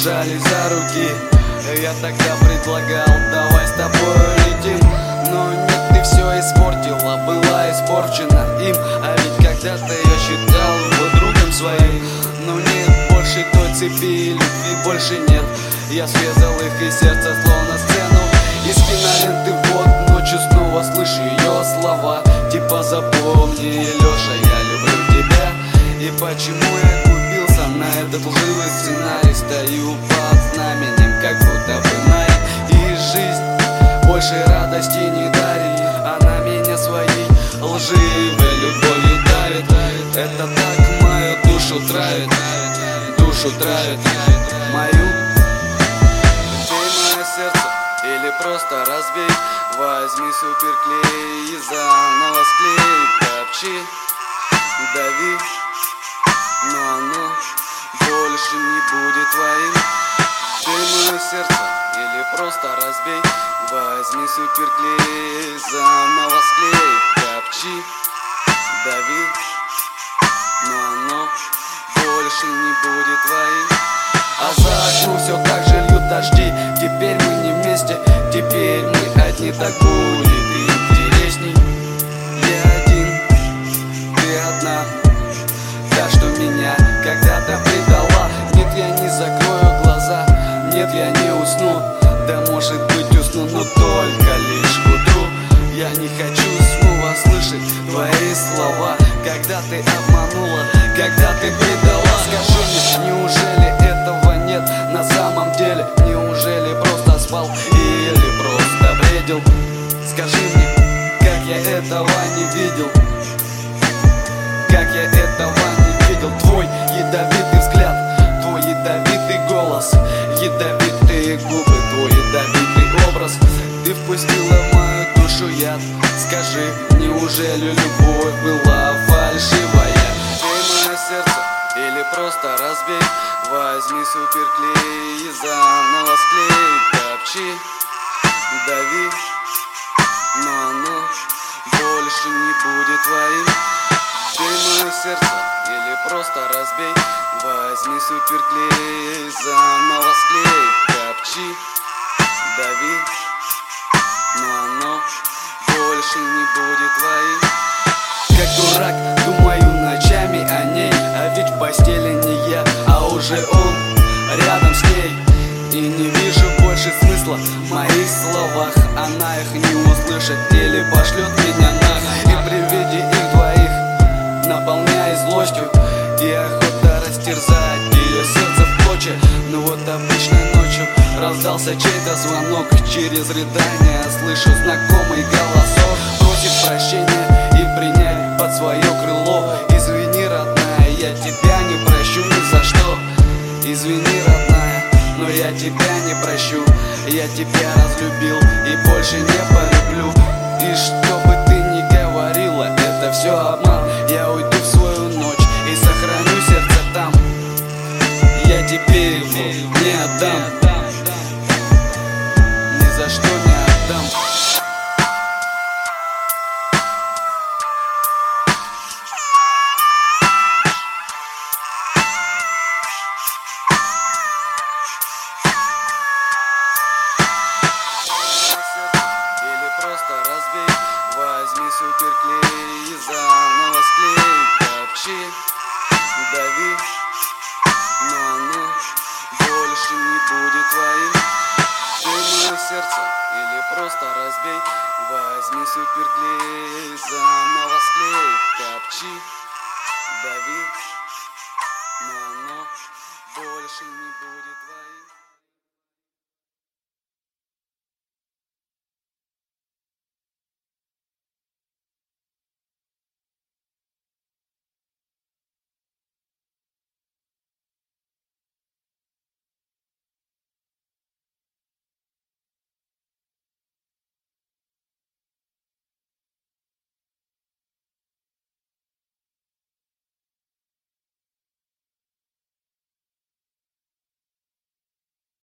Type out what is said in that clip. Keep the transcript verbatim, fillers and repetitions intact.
держались за руки. Я тогда предлагал, давай с тобой летим. Но нет, ты все испортила, была испорчена им. А ведь когда-то я считал его другом своим. Но нет больше той цепи, любви больше нет. Я срезал их из сердца, словно сцену из киноленты. Вот ночью снова слышу ее слова, типа запомни, Леша, я люблю тебя. И почему я купился на этот лживый сценарий? Стою под знаменем, как будто бы май. И жизнь больше радости не дарит, она меня своей лживой любовью давит. Это так мою душу травит, душу травит мою. Ты мое сердце или просто разбей, возьми суперклей и заново склей. Топчи, дави, но оно больше не будет твоим. Ты мое сердце или просто разбей, возьми суперклей, заново склей. Топчи, дави, но оно больше не будет твоим. А за окном все так же льют дожди. Теперь мы не вместе, теперь мы одни. Так будет интересней. Я один, ты одна, та, что меня когда-то предала. Нет, я не закрою глаза, нет, я не усну. Да может быть усну, но только лишь к утру. Я не хочу снова слышать твои слова, когда ты обманула, когда ты предала. Скажи мне, неужели этого нет на самом деле? Неужели просто спал или просто бредил? Скажи мне, как я этого не видел, как я этого не видел. Твой ядовитый взгляд, твой ядовитый голос, ядовитые губы, твой ядовитый образ. Ты впустила в мою душу яд. Скажи, неужели любовь была фальшивая? Ты мое сердце или просто разбей, возьми суперклей и заново склей. Топчи, дави, но оно больше не будет твоим. Ты мое сердце или просто разбей, возьми суперклей, заново склей. Топчи, дави, но оно больше не будет твоим. Как дурак думаю ночами о ней, а ведь в постели не я, а уже он рядом с ней. И не вижу больше смысла в моих словах. Она их не услышит или пошлет меня нах. И при виде их двоих наполняясь злостью и охота растерзать ее сердце в клочья. Но вот обычной ночью раздался чей-то звонок. Через рыдания слышу знакомый голосок. Просит прощения и принять под свое крыло. Извини, родная, я тебя не прощу ни за что. Извини, родная, но я тебя не прощу. Я тебя разлюбил и больше не полюблю. И что бы ты ни говорила, это все обман. Я уйду в свою ночь и сохраню сердце там. Я тебе его не отдам, ни за что не отдам. Или просто разбей, возьми суперклей и заново склей. Топчи, дави, но оно больше не будет твоим. Ты мое сердце или просто разбей, возьми суперклей, заново